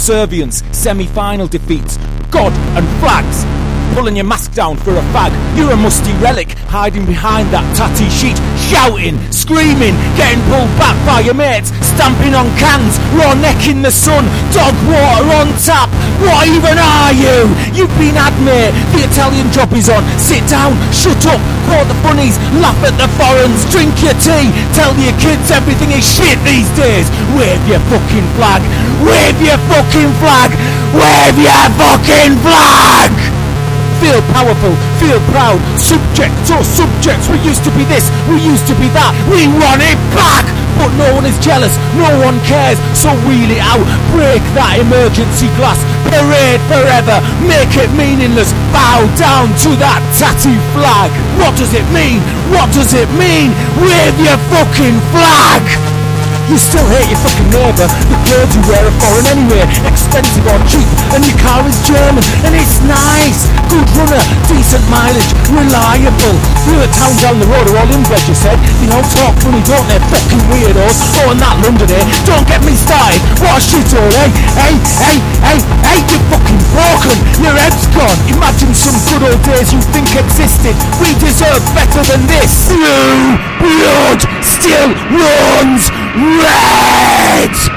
subservience, semi-final defeats, God and flags. Pulling your mask down for a fag. You're a musty relic, hiding behind that tatty sheet, shouting, screaming, getting pulled back by your mates, stamping on cans, raw neck in the sun, dog water on tap. What even are you? You've been had, mate. The Italian job is on. Sit down, shut up, quote the funnies, laugh at the foreigners, drink your tea, tell your kids everything is shit these days. Wave your fucking flag. Wave your fucking flag. Wave your fucking flag. Feel powerful, feel proud, subjects or subjects, we used to be this, we used to be that, we want it back! But no one is jealous, no one cares, so wheel it out, break that emergency glass, parade forever, make it meaningless, bow down to that tatty flag. What does it mean? What does it mean? Wave your fucking flag! You still hate your fucking neighbour, the clothes you wear are foreign anyway, expensive or cheap, and your car is German, and it's nice, good runner, decent mileage, reliable. Through the town down the road are all inbred, you said, you know, talk funny, don't they, fucking weirdos, oh and that London, eh, don't get me started, what a shithole, eh, hey, you're fucking broken, your head's gone, imagine some good old days you think existed, we deserve better than this. Blue blood still runs red!